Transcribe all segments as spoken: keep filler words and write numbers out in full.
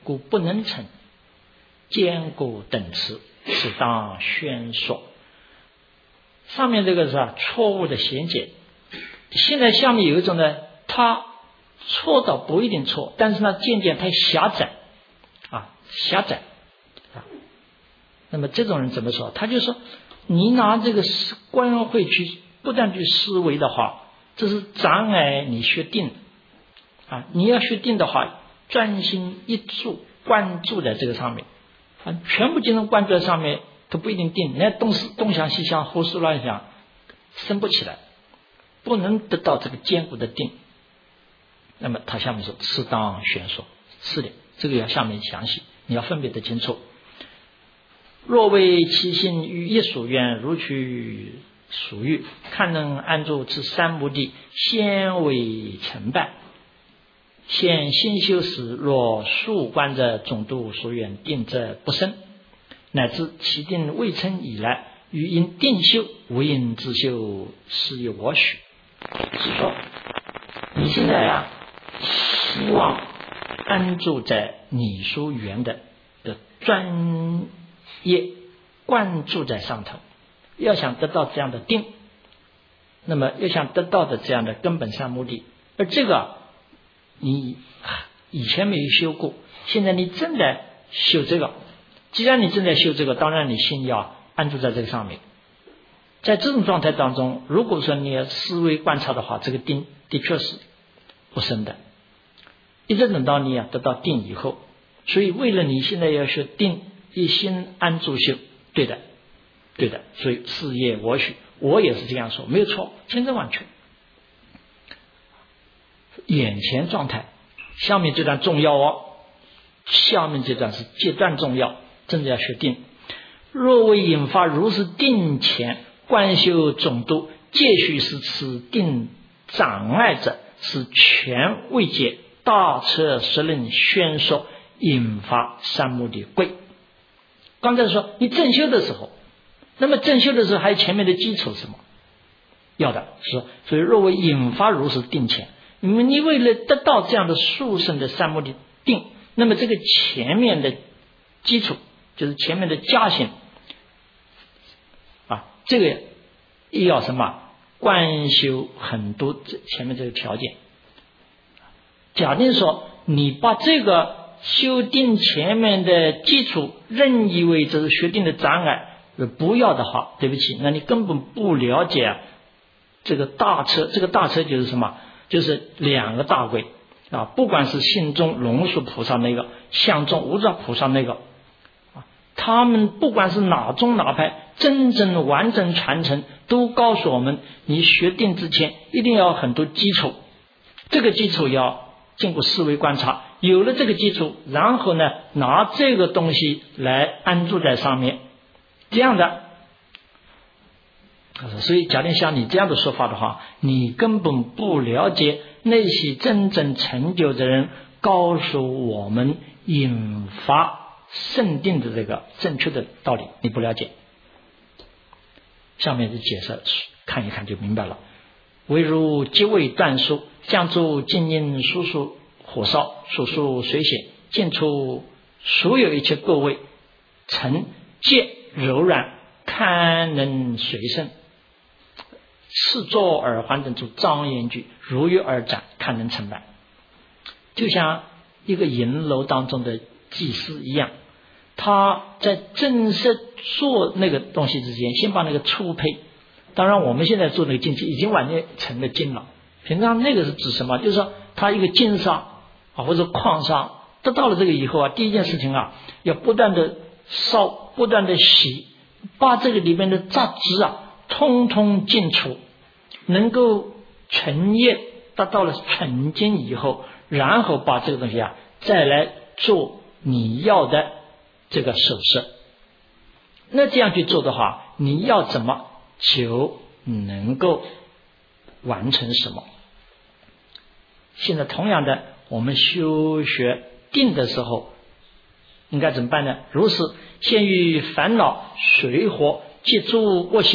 故不能成。坚固等词，适当宣说。上面这个是啊错误的衔接。现在下面有一种呢，它错倒不一定错，但是呢渐渐太狭窄啊，狭窄啊。那么这种人怎么说？他就说，你拿这个观慧去不断去思维的话，这是障碍你学定啊。你要学定的话，专心一注关注在这个上面啊，全部精神关注在上面都不一定定，那东思东想西想胡思乱想生不起来，不能得到这个坚固的定。那么他下面说适当宣说，是的，这个要下面详细，你要分别得清楚。若为其心于一所愿，如取所欲，看能安住此三目的，先为成败。现心修时，若数观者总度所愿定者不生，乃至其定未成以来，于因定修无因自修，是以我许。是说你现在啊希望安住在你所缘的的专业关注在上头，要想得到这样的定，那么要想得到的这样的根本上目的，而这个你以前没有修过，现在你正在修这个。既然你正在修这个，当然你心要安住在这个上面。在这种状态当中，如果说你要思维观察的话，这个定的确是不生的。一直等到你啊得到定以后，所以为了你现在要学定，一心安住修，对的，对的。所以事业我许，我也是这样说，没有错，千真万确。眼前状态，下面这段重要哦，下面这段是阶段重要，真的要学定。若为引发如是定前观修总度，皆须是此定障碍者，是全未解大彻实论宣说，引发三目的贵。刚才说你正修的时候，那么正修的时候还有前面的基础是什么？要的是说，所以若为引发如是定前，你们你为了得到这样的殊胜的三目的定，那么这个前面的基础就是前面的加行啊，这个也要什么观修很多前面这个条件。假定说你把这个修定前面的基础认以为这是学定的障碍，不要的话，对不起，那你根本不了解啊这个大车。这个大车就是什么？就是两个大贵啊，不管是信中龙树菩萨那个，相中无上菩萨那个啊，他们不管是哪宗哪派，真正完整传承，都告诉我们，你学定之前一定要有很多基础，这个基础要经过思维观察，有了这个基础，然后呢，拿这个东西来安住在上面，这样的。所以假定像你这样的说法的话，你根本不了解那些真正成就的人告诉我们引发圣定的这个正确的道理，你不了解。下面的解释看一看就明白了。唯如即位断书，将诸静音疏疏火烧，疏疏水显，尽出所有一切各位，成皆柔软，堪能随身。是作而还等出张严具，如约而展，堪能成败。就像一个银楼当中的祭司一样，他在正式做那个东西之前，先把那个初胚，当然我们现在做那个金器已经完成了金了，平常那个是指什么？就是说他一个金商啊或者矿商得到了这个以后啊，第一件事情啊，要不断的烧，不断的洗，把这个里面的杂质啊通通尽除，能够纯液达到了纯净以后，然后把这个东西啊再来做你要的这个首饰。那这样去做的话，你要怎么就能够完成什么。现在同样的，我们修学定的时候应该怎么办呢？如是先于烦恼水火接触恶心，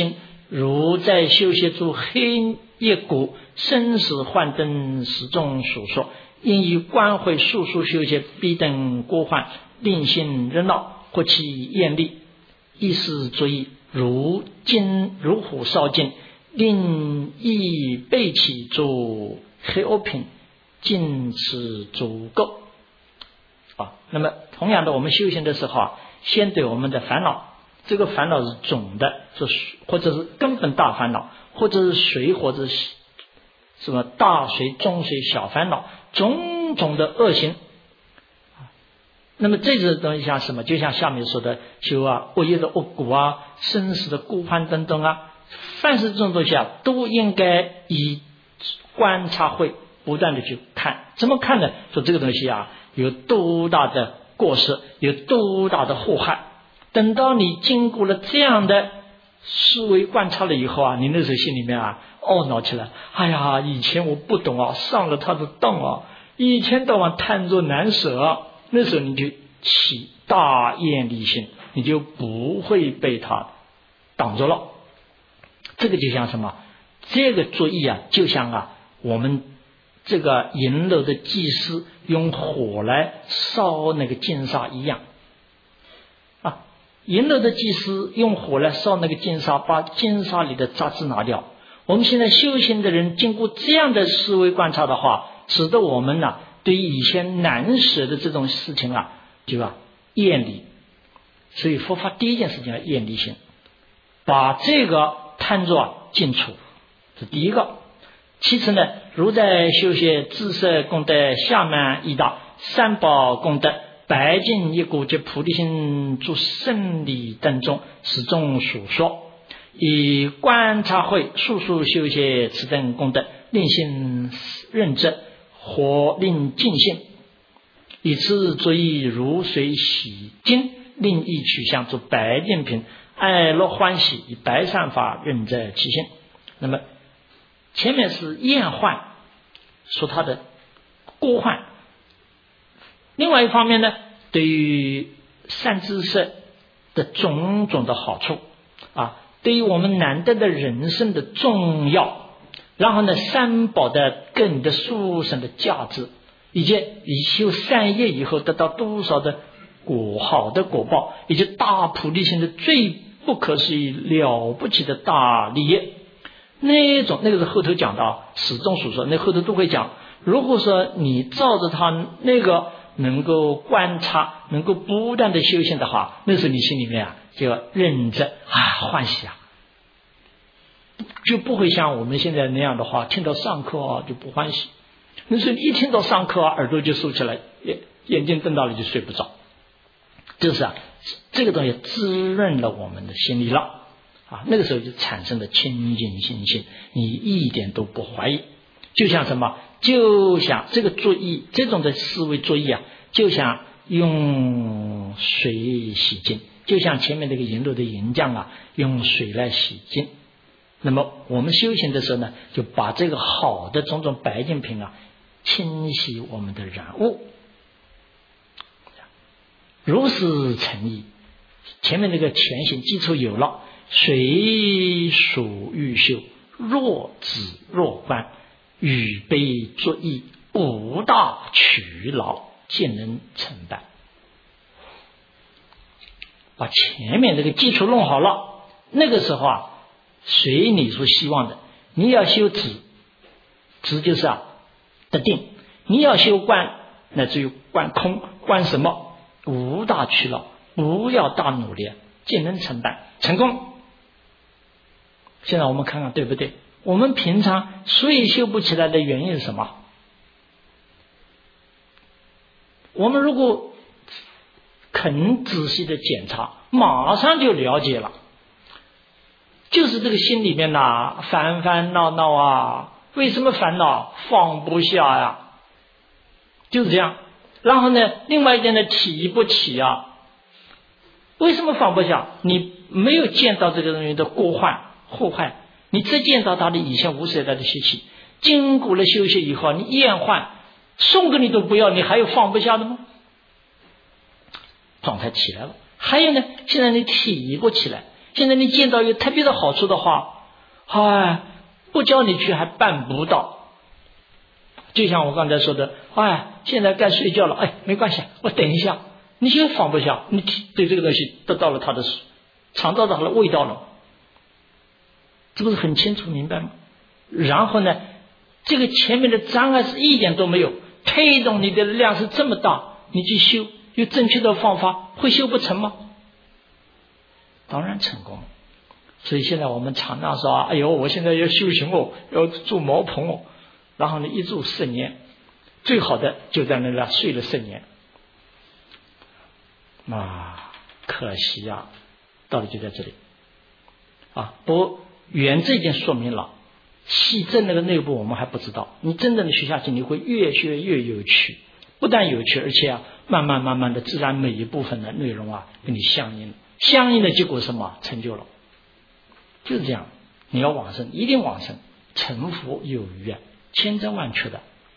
如在修习诸黑业故，生死幻灯始终所说，因以观会速速修习彼等过患，令心热闹，或其艳丽，意思注意，如金如虎烧尽，令意背起诸黑恶品，尽此足够啊。那么同样的，我们修行的时候啊，先对我们的烦恼，这个烦恼是总的，是或者是根本大烦恼，或者是水，或者是什么大水、中水、小烦恼，种种的恶行。那么这种东西像什么？就像下面说的修啊，恶业的恶果啊，生死的孤患等等啊，凡是这种东西啊，都应该以观察会不断的去看。怎么看呢？说这个东西啊，有多大的过失，有多大的祸害。等到你经过了这样的思维观察了以后啊，你那时候心里面啊懊恼起来，哎呀，以前我不懂啊，上了他的当啊，一天到晚贪着难舍啊，那时候你就起大厌离心，你就不会被他挡着了。这个就像什么？这个作意啊，就像啊我们这个银楼的祭司用火来烧那个金沙一样啊。银楼的祭司用火来烧那个金沙，把金沙里的杂质拿掉。我们现在修行的人经过这样的思维观察的话，使得我们呢、啊、对于以前难舍的这种事情啊，就啊厌离。所以佛法第一件事情要厌离心，把这个贪着啊尽除，是第一个。其次呢，如在修学自色功德、下慢一大、三宝功德、白净一果及菩提心诸圣理等中，始终所说，以观察会速速修学此等功德，令心认真，或令尽性，以此作意如水洗净，令意取向诸白净品，爱乐欢喜，以白善法认着其性。那么前面是厌患，说他的过患。另外一方面呢，对于善知识的种种的好处啊，对于我们难得的人生的重要，然后呢，三宝的给你的殊胜的价值，以及以修善业以后得到多少的果好的果报，以及大菩提心的最不可思议了不起的大利益。那种那个是后头讲到，始终所说，那后头都会讲。如果说你照着他那个能够观察，能够不断的修行的话，那时候你心里面啊就要认真啊欢喜啊，就不会像我们现在那样的话，听到上课啊就不欢喜。那时候你一听到上课啊，耳朵就竖起来，眼眼睛瞪大了就睡不着。就是啊，这个东西滋润了我们的心理了。啊，那个时候就产生了清净心性，你一点都不怀疑。就像什么？就像这个作意，这种的思维作意啊，就像用水洗净，就像前面那个银楼的银匠啊，用水来洗净。那么我们修行的时候呢，就把这个好的种种白净品啊，清洗我们的染污。如是成意，前面那个前行基础有了。水属欲修，若止若观，与悲作意，无大取劳，见能成败。把前面这个基础弄好了，那个时候啊，随你所希望的。你要修止，止就是啊得定；你要修观，乃至于观空，观什么？无大取劳，不要大努力，见能成败，成功。现在我们看看对不对？我们平常所以修不起来的原因是什么？我们如果肯仔细的检查，马上就了解了，就是这个心里面呐，烦烦恼恼啊，为什么烦恼？放不下呀，就是这样。然后呢，另外一点呢，提不起啊，为什么放不下？你没有见到这个东西的过患祸害，你只见到他的以前无始以来的习气，经过了修习以后，你厌患，送给你都不要，你还有放不下的吗？状态起来了。还有呢，现在你体过起来，现在你见到有特别的好处的话， 哎，不教你去还办不到。就像我刚才说的，哎，现在该睡觉了，哎，没关系，我等一下，你就放不下，你对这个东西得到了它的尝到它的味道了，这不是很清楚明白吗？然后呢，这个前面的障碍是一点都没有，推动你的量是这么大，你去修有正确的方法，会修不成吗？当然成功了。所以现在我们常常说，哎呦，我现在要修行哦，要住茅棚哦，然后呢一住十年，最好的就在那里睡了十年，啊，可惜啊，道理就在这里啊。不过原这已经说明了，细正那个内部我们还不知道，你真正的学下去，你会越学越有趣，不但有趣，而且啊，慢慢慢慢的，自然每一部分的内容啊，跟你相应，相应的结果是什么？成就了。就是这样，你要往生，一定往生，成佛有余啊，千真万确的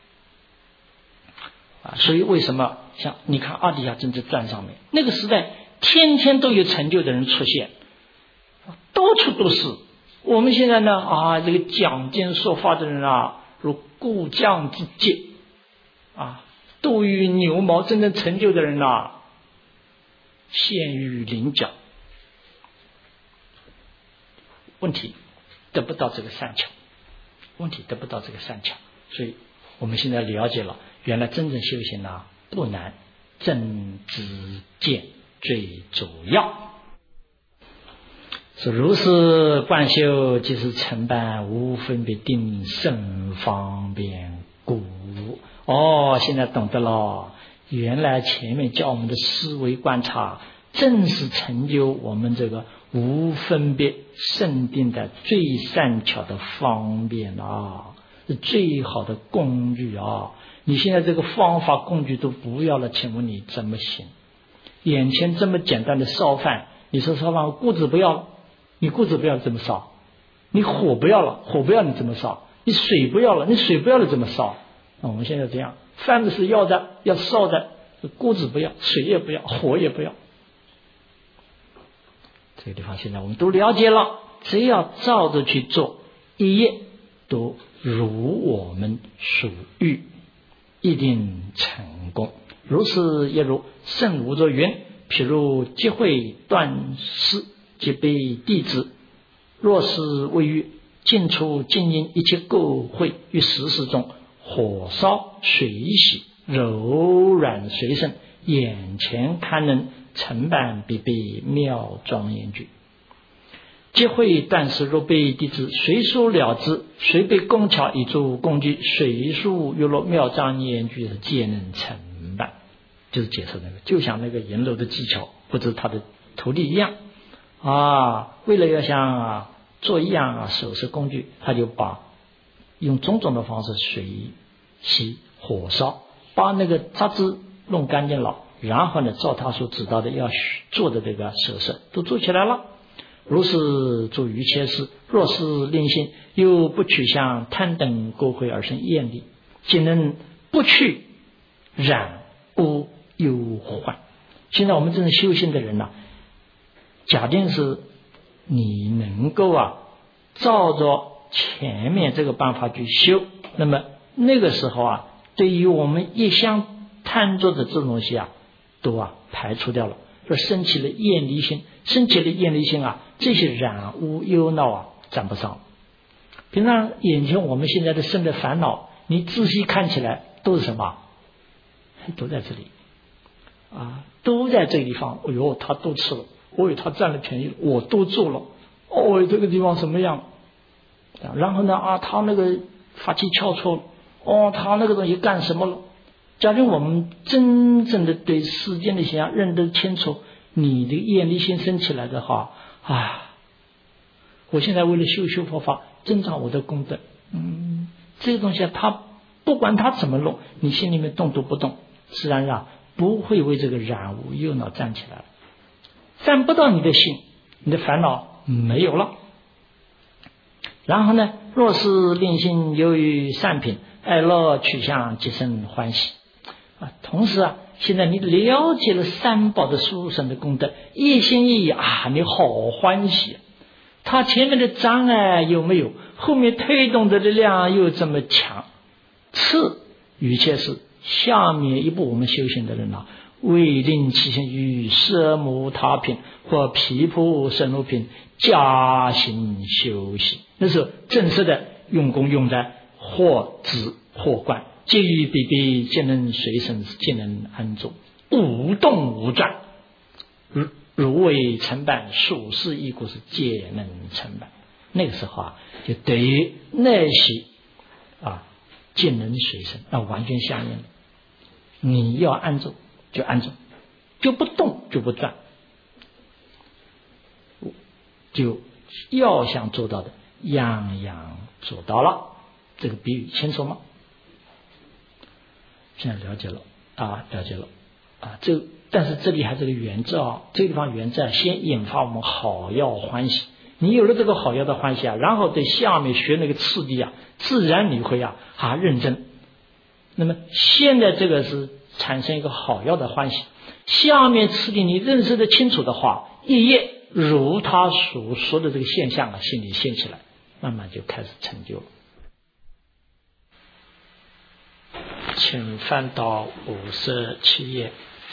啊。所以为什么像你看《阿底峡政治传》上面那个时代，天天都有成就的人出现，到处都是。我们现在呢啊，这个讲经说法的人啊，如故将之戒啊，斗于牛毛，真正成就的人啊，现于菱角。问题得不到这个善巧，问题得不到这个善巧，所以我们现在了解了，原来真正修行呢不难，正知见最主要。是如是观修，即是成办无分别定甚方便故。哦，现在懂得了，原来前面教我们的思维观察，正是成就我们这个无分别圣定的最善巧的方便啊，是最好的工具啊！你现在这个方法工具都不要了，请问你怎么行？眼前这么简单的烧饭，你说烧饭锅子不要了，你锅子不要怎么烧？你火不要了，火不要你怎么烧？你水不要了，你水不要了怎么烧？那我们现在这样，饭子是要的，要烧的，锅子不要，水也不要，火也不要。这个地方现在我们都了解了，只要照着去做，一业都如我们所欲，一定成功。如是也如圣无着云，譬如集会断师，即被弟子，若是未遇，尽出尽因一切垢秽于时事中，火烧水洗，柔软随身，眼前堪能成办必备妙庄严具。皆会断师，若被弟子随书了之，随被工巧以助工具，随书又若妙庄严具，是皆能成办。就是解释那个，就像那个银楼的技巧或者他的徒弟一样啊，为了要像、啊、做一样啊手势工具，他就把用种种的方式水洗火烧，把那个杂质弄干净了，然后呢照他所指导的要做的这个手势都做起来了。如是做一切事，若是令心又不取向贪等垢秽而生厌离，仅能不去染污忧患。现在我们真正修行的人呢、啊，假定是你能够啊照着前面这个办法去修，那么那个时候啊，对于我们一向贪着的这种东西啊，都啊排除掉了，而升起了厌离心，升起了厌离心啊，这些染污忧恼啊沾不上。平常眼前我们现在的生的烦恼，你仔细看起来都是什么？都在这里啊，都在这个地方。哎呦，他都吃了，哦，他占了便宜了，我都做了。哦，这个地方什么样？然后呢啊，他那个法器翘错了，哦，他那个东西干什么了？假如我们真正的对世间的现象认得清楚，你的厌离心生起来的话，啊，我现在为了修修佛法，增长我的功德，嗯，这个东西他不管他怎么弄，你心里面动都不动，自然啊不会为这个染污忧恼站起来，站不到你的心，你的烦恼没有了。然后呢，若是令心由于善品爱乐取向，即生欢喜啊。同时啊，现在你了解了三宝的殊胜的功德，一心一意啊，你好欢喜。 他前面的障碍有没有，后面推动的力量又这么强。次于切是下面一步我们修行的人啊，为令其行于色母他品或毗婆舍奴品加行修行，那是正式的用功用在或知或观，皆于彼彼，皆能随身，皆能安住，无动无转，如如为成办，属世一故是皆能成办。那个时候啊，就对于那些啊皆能随身，那完全相应的。你要安住就安住，就不动就不转，就要想做到的样样做到了。这个比喻清楚吗？现在了解了啊，了解了啊。这但是这里还是个原则啊，这个地方原则先引发我们好要欢喜。你有了这个好要的欢喜啊，然后对下面学那个次第啊，自然你会啊啊认真。那么现在这个是产生一个好要的欢喜，下面次第你认识的清楚的话，一夜如他所说的这个现象啊，心里现起来，慢慢就开始成就了。请翻到五十七页，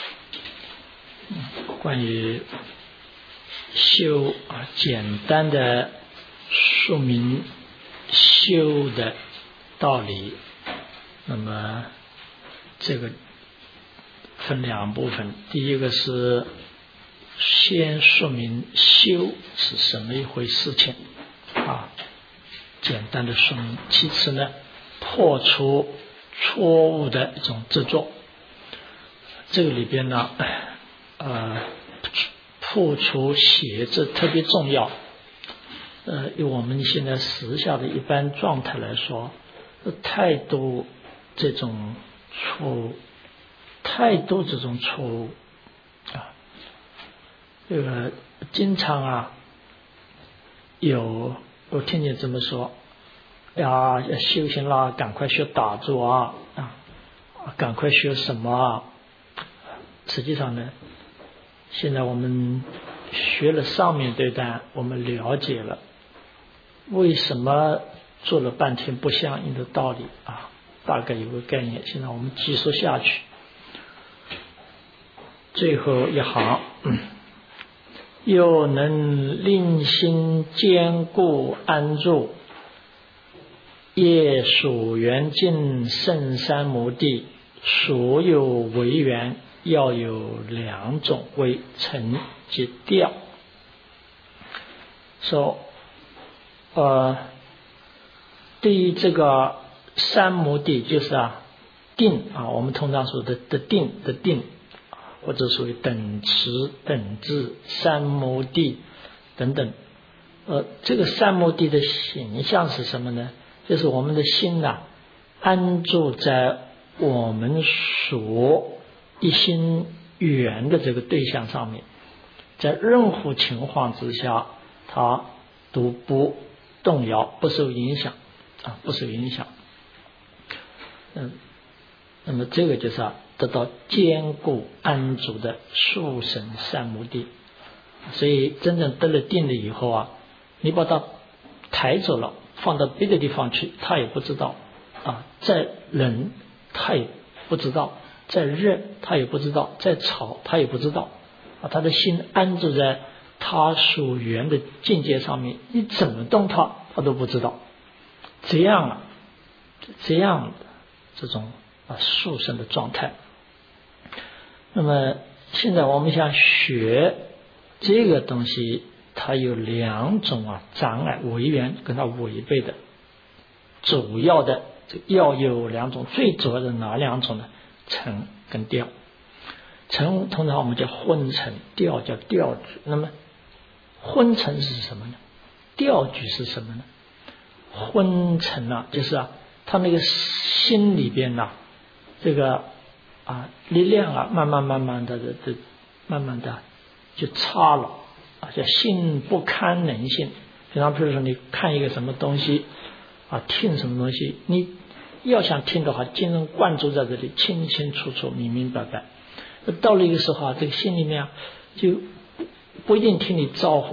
关于修啊，简单的说明修的道理。那么这个分两部分，第一个是先说明修是什么一回事情啊，简单的说明。其次呢，破除错误的一种执着。这个里边呢，呃，破除邪执特别重要。呃，以我们现在时下的一般状态来说，太多这种错误，太多这种错误啊。这个经常啊，有我听见这么说。呀，要修行啦，赶快学打坐啊啊，赶快学什么啊？实际上呢，现在我们学了上面这段，我们了解了为什么做了半天不相应的道理啊，大概有个概念。现在我们继续下去，最后一行，嗯、又能令心坚固安住。业属缘尽圣三摩地，所有为缘要有两种，为成即调。说、so, 呃，对于这个三摩地，就是啊定啊，我们通常说的的定的定，或者属于等持、等至、三摩地等等。呃，这个三摩地的形象是什么呢？就是我们的心啊，安住在我们所一心缘的这个对象上面，在任何情况之下，它都不动摇，不受影响啊，不受影响。嗯，那么这个就是啊，得到坚固安住的速神三摩地。所以真正得了定了以后啊，你把它抬走了，放到别的地方去，他也不知道啊。再冷他也不知道，再热他也不知道，再吵他也不知道啊。他的心安住在他所缘的境界上面，你怎么动他，他都不知道。这样啊，这样的这种啊殊胜的状态。那么现在我们想学这个东西，它有两种啊障碍违缘跟它违背的，主要的要有两种，最主要的哪两种呢？沉跟调。沉通常我们叫昏沉，调叫调举。那么昏沉是什么呢？调举是什么呢？昏沉啊，就是啊，他那个心里边呐、啊，这个啊力量啊，慢慢慢慢的的的，慢慢的就差了啊，叫心不堪能信。比方比如说你看一个什么东西啊，听什么东西，你要想听的话，精神灌注在这里，清清楚楚、明明白白。到了一个时候啊，这个心里面啊，就不一定听你招呼了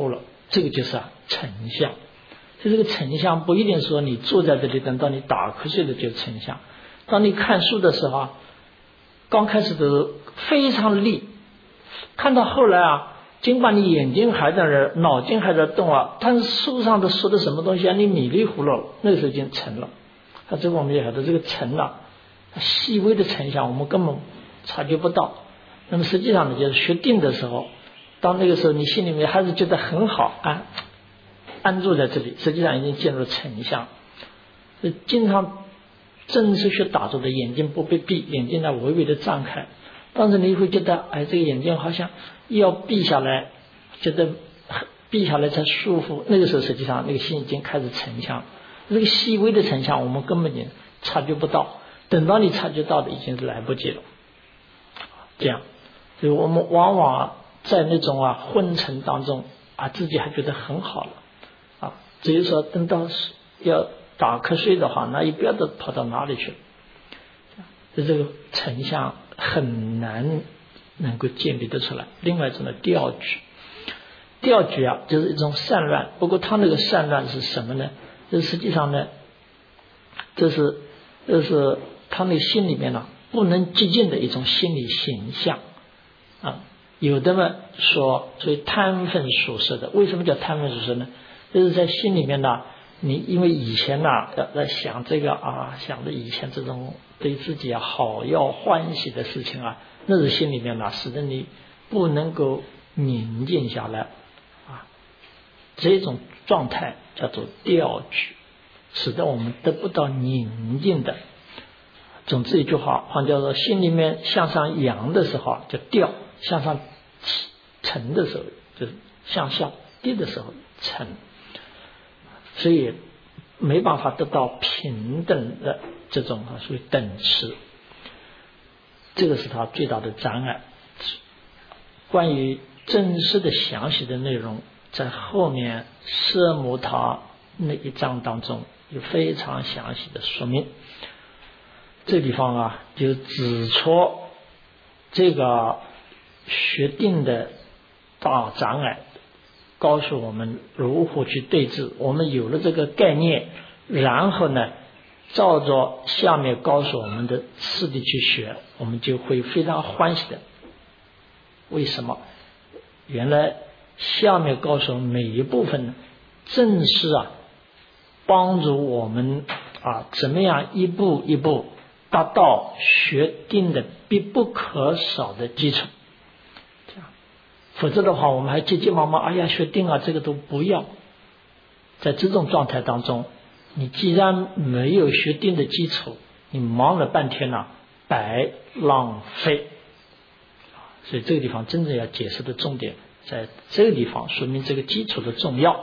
这个就是啊成相。就这个成相不一定说你坐在这里等到你打瞌睡的就是成相。当你看书的时候啊，刚开始的时候非常利，看到后来啊，尽管你眼睛还在那儿，脑筋还在动啊，但是书上的说的什么东西啊，你迷里糊涂，那个时候已经成了。啊，这个我们也晓得，这个成了，细微的成相我们根本察觉不到。那么实际上呢，就是学定的时候，当那个时候你心里面还是觉得很好安安住在这里，实际上已经进入成相。所以经常正式学打坐的眼睛不被闭，眼睛呢微微的张开，当时你会觉得哎，这个眼睛好像要闭下来，觉得闭下来才舒服。那个时候实际上那个心已经开始成相，这个细微的成相我们根本就察觉不到，等到你察觉到的已经是来不及了。这样，所以我们往往在那种啊昏沉当中啊，自己还觉得很好了啊，只有说等到要打瞌睡的话，那一边都跑到哪里去了？这这个成相很难能够建立得出来。另外一种呢，调举，调举啊，就是一种散乱。不过它那个散乱是什么呢？这实际上呢，这是这是他那心里面呢、啊、不能接近的一种心理形象啊。有的嘛说，所以贪愤所摄的。为什么叫贪愤所摄呢？就是在心里面呢。你因为以前呐、啊，要在想这个啊，想着以前这种对自己啊好要欢喜的事情啊，那是心里面呢、啊，使得你不能够宁静下来啊。这种状态叫做调举，使得我们得不到宁静的。总之一句话，好像叫做心里面向上扬的时候啊叫调，向上沉的时候就是向下低的时候沉。所以没办法得到平等的这种啊，属于等持，这个是他最大的障碍。关于正式的详细的内容，在后面奢摩他那一章当中有非常详细的说明。这地方啊，就指出这个学定的大障碍。告诉我们如何去对治，我们有了这个概念，然后呢，照着下面告诉我们的次第去学，我们就会非常欢喜的。为什么？原来下面告诉我们每一部分呢，正是啊，帮助我们啊，怎么样一步一步达到学定的必不可少的基础。否则的话，我们还急急忙忙，哎呀，学定啊，这个都不要。在这种状态当中，你既然没有学定的基础，你忙了半天呢、啊，白浪费。所以这个地方真正要解释的重点，在这个地方说明这个基础的重要。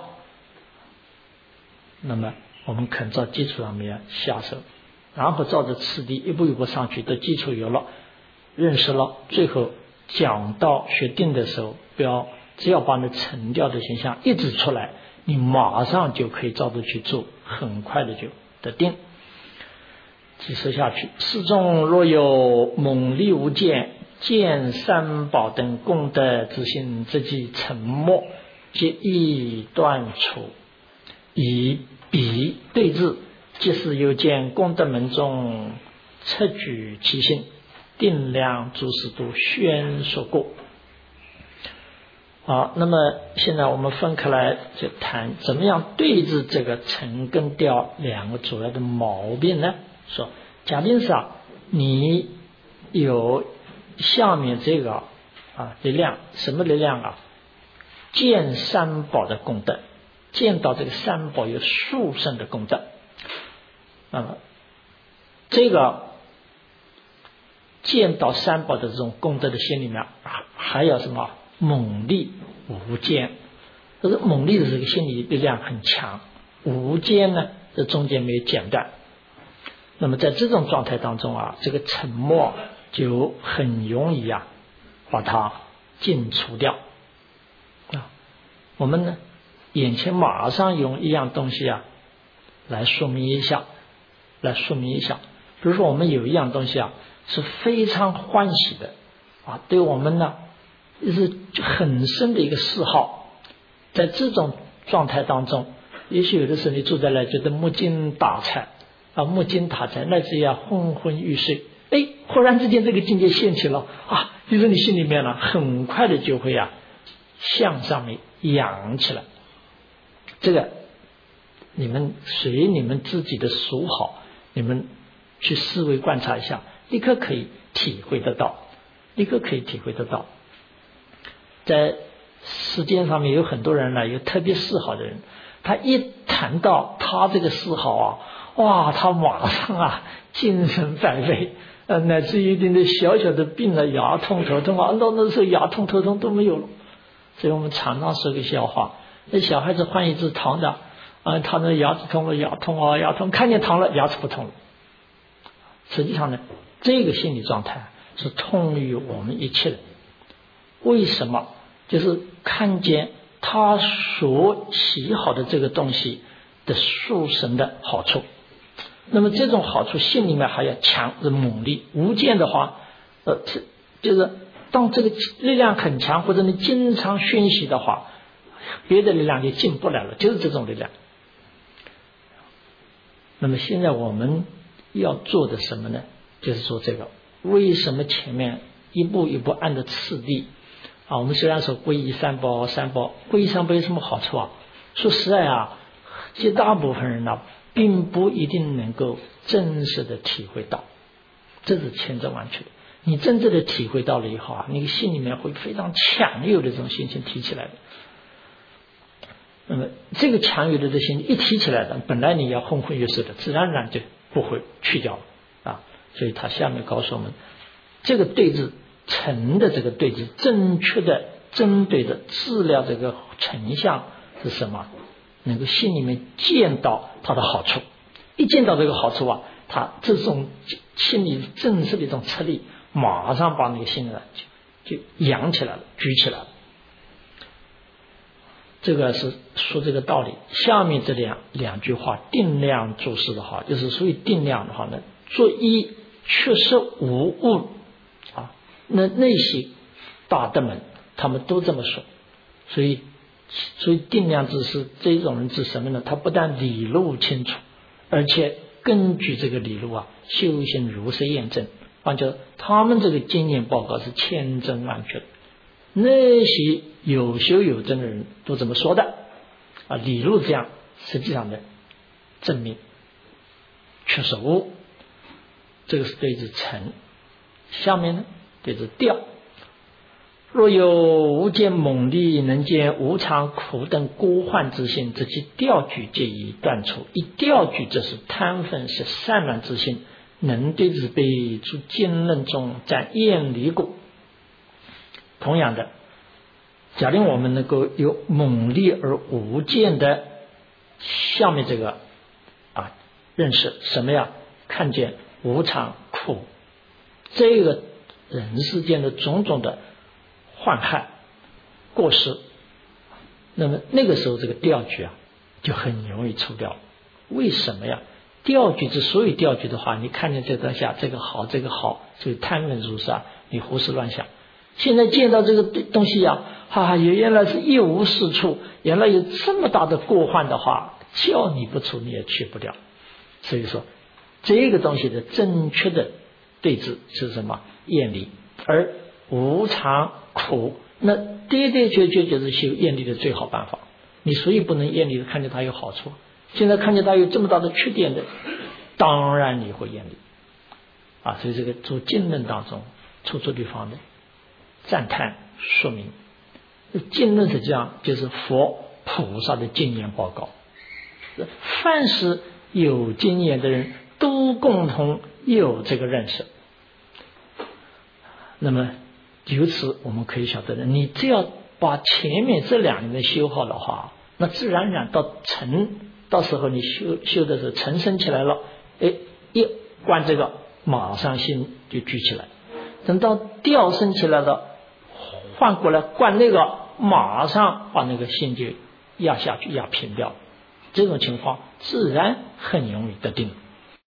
那么我们肯照基础上面下手，然后照着次第一步一步上去，的基础有了，认识了，最后讲到学定的时候，不要只要把那沉掉的形象一指出来，你马上就可以照着去做，很快的就得定。继续下去，世中若有猛力无见，见三宝等功德之心，自己沉默，皆易断除。以彼对治，即使有见功德门中，测举其心，定量诸事都宣说过。好，那么现在我们分开来就谈怎么样对治这个沉跟调两个主要的毛病呢？说假定是啊，你有下面这个啊力量，什么力量啊？见三宝的功德，见到这个三宝有殊胜的功德，那么这个见到三宝的这种功德的心里面啊，还有什么猛力无间？就是猛力的这个心理力量很强，无间呢，这中间没有间断。那么在这种状态当中啊，这个沉默就很容易啊把它尽除掉啊。我们呢，眼前马上用一样东西啊来说明一下，来说明一下。比如说我们有一样东西啊是非常欢喜的啊，对我们呢是很深的一个嗜好， 在这种状态当中，也许有的时候你坐在那觉得目睛打开啊，目睛打开，乃至于啊昏昏欲睡，哎，忽然之间这个境界现起了啊，比如你心里面呢，很快的就会啊向上面扬起来。这个你们随你们自己的属好，你们去思维观察一下，立刻可以体会得到，立刻可以体会得到。在世间上面有很多人呢，有特别嗜好的人，他一谈到他这个嗜好啊，哇，他马上啊精神百倍，呃，乃至于一点的小小的病了，牙痛头痛啊，到那时候牙痛头痛都没有了。所以我们常常说个笑话，那小孩子换一支糖的啊，他的牙齿痛了，牙痛啊，牙痛，看见糖了，牙齿不痛了。实际上呢，这个心理状态是通于我们一切的。为什么？就是看见他所喜好的这个东西的殊胜的好处。那么这种好处心里面还要强的猛力，无间的话，呃，就是当这个力量很强，或者你经常熏习的话，别的力量就进不来了，就是这种力量。那么现在我们要做的什么呢？就是说这个为什么前面一步一步按的次第啊？我们虽然说皈依三宝，三宝皈依三宝有什么好处啊？说实在啊，绝大部分人呢、啊，并不一定能够真实的体会到，这是千真万确的。你真正的体会到了以后啊，你心里面会非常强有的这种心情提起来的。那么这个强有的这心一提起来的，本来你要昏昏欲睡的，自然而然就不会去掉了啊。所以他下面告诉我们，这个对治成的这个对治，正确的针对的治疗这个成像是什么？能够心里面见到它的好处，一见到这个好处啊，他这种心理正式的一种策力，马上把那个心呢就就扬起来了，举起来了。这个是说这个道理。下面这两两句话定量注释的话，就是所以定量的话呢，作一确实无误啊。那那些大德们他们都这么说，所以所以定量之是这种人是什么呢？他不但理路清楚，而且根据这个理路啊，修行如实验证，换句他们这个经验报告是千真万确的。那些有修有证的人都这么说的啊，理路这样，实际上的证明确实无。这个是对治成。下面呢对治调。若有无见猛力，能见无常苦等孤幻之心，则其调举皆已断除。一调举则是贪愤，是散乱之心，能对之悲，出经论中占厌离故。同样的，假定我们能够有猛力而无见的下面这个啊认识什么呀？看见无常苦，这个人世间的种种的患害过失，那么那个时候这个调举啊就很容易除掉。为什么呀？调举之所以调举的话，你看见这当下这个好这个好，所以贪愤如是啊，你胡思乱想。现在见到这个东西呀、啊，哈哈，原来是一无是处，原来有这么大的过患的话，叫你不除你也去不掉。所以说这个东西的正确的对治是什么？厌离。而无常苦，那的的确确就是修厌离的最好办法。你所以不能厌离的看见它有好处，现在看见它有这么大的缺点的，当然你会厌离啊。所以这个做经论当中处处地方的赞叹说明，经论实际上就是佛菩萨的经验报告，凡是有经验的人都共同有这个认识。那么由此我们可以晓得的，你只要把前面这两年修好的话，那自然而然到成，到时候你修修的时候成升起来了，哎，一观这个马上心就举起来，等到调升起来了，换过来观那个，马上把那个心就压下去，压平掉。这种情况自然很容易得定。